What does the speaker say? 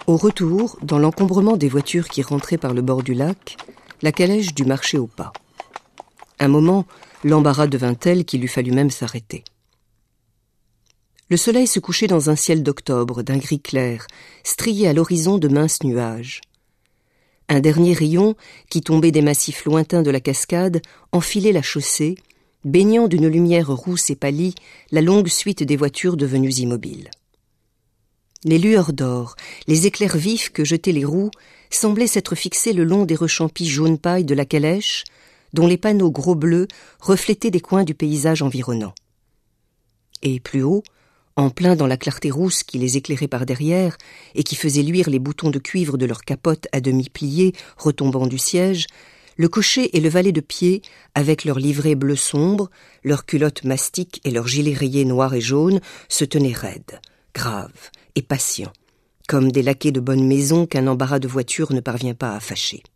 Au retour, dans l'encombrement des voitures qui rentraient par le bord du lac, la calèche dut marcher au pas. Un moment, l'embarras devint tel qu'il eût fallu même s'arrêter. Le soleil se couchait dans un ciel d'octobre, d'un gris clair, strié à l'horizon de minces nuages. Un dernier rayon, qui tombait des massifs lointains de la cascade, enfilait la chaussée, baignant d'une lumière rousse et pâlie la longue suite des voitures devenues immobiles. Les lueurs d'or, les éclairs vifs que jetaient les roues, semblaient s'être fixés le long des rechampis jaune paille de la calèche, dont les panneaux gros bleus reflétaient des coins du paysage environnant. Et plus haut, en plein dans la clarté rousse qui les éclairait par derrière et qui faisait luire les boutons de cuivre de leur capote à demi pliés retombant du siège, le cocher et le valet de pied, avec leurs livrées bleu sombre, leurs culottes mastiques et leurs gilets rayés noirs et jaunes, se tenaient raides, graves et patients, comme des laquais de bonne maison qu'un embarras de voiture ne parvient pas à fâcher.